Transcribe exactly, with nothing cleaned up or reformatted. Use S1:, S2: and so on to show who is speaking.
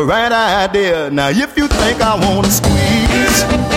S1: right idea. Now if you think I wanna squeeze,